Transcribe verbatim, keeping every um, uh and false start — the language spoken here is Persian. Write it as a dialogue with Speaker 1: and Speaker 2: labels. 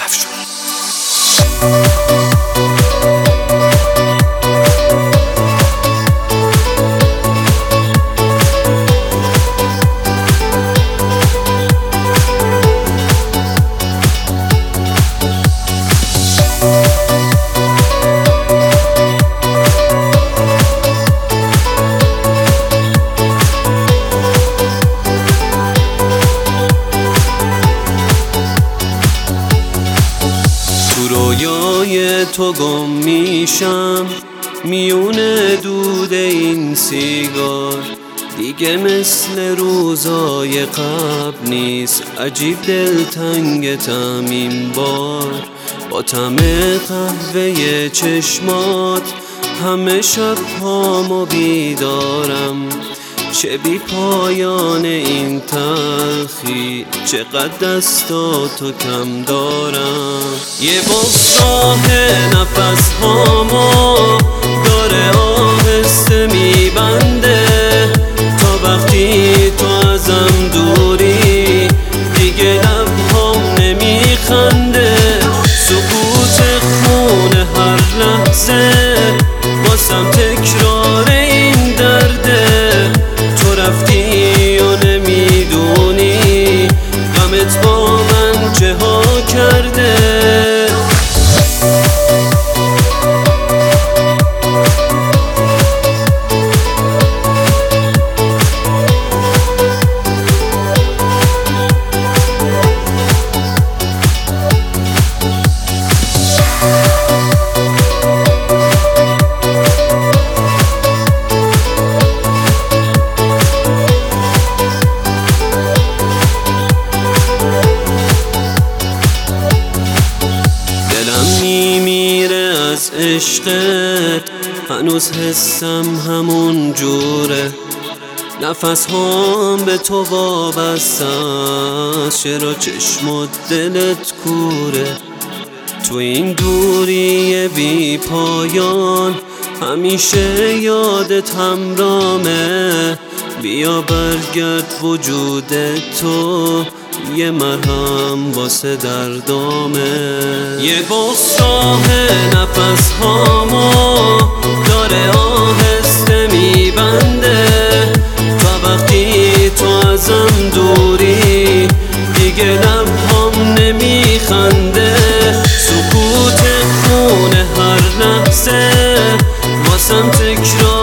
Speaker 1: افشون.
Speaker 2: رویای تو گم میشم میون دود این سیگار، دیگه مثل روزای قبل نیست، عجیب دلتنگتم این بار. با طعم قهوه چشمات همه شب پامو بیدارم، چه بی پایان این تلخی، چقدر دستاتو کم دارم. یه بغضاه نفس هامو داره آهسته میبنده، تا وقتی تو ازم دوری دیگه لبهام نمیخنده. سکوت خونه هر لحظه واسم تکرار این درده، تو رفتی و نمیدونی غمت با من چه ها کرده. از عشقت هنوز حسم همون جوره، نفس هم به تو وابسته است، چرا چشم و دلت کوره. تو این دوری بی پایان همیشه یادت همرامه، بیا برگرد وجود تو یه مرهم واسه دردامه. یه بغضاه نفس هامو داره آهسته میبنده، تا وقتی تو ازم دوری دیگه لبهام نمیخنده. سکوت خونه هر لحظه واسم تکرار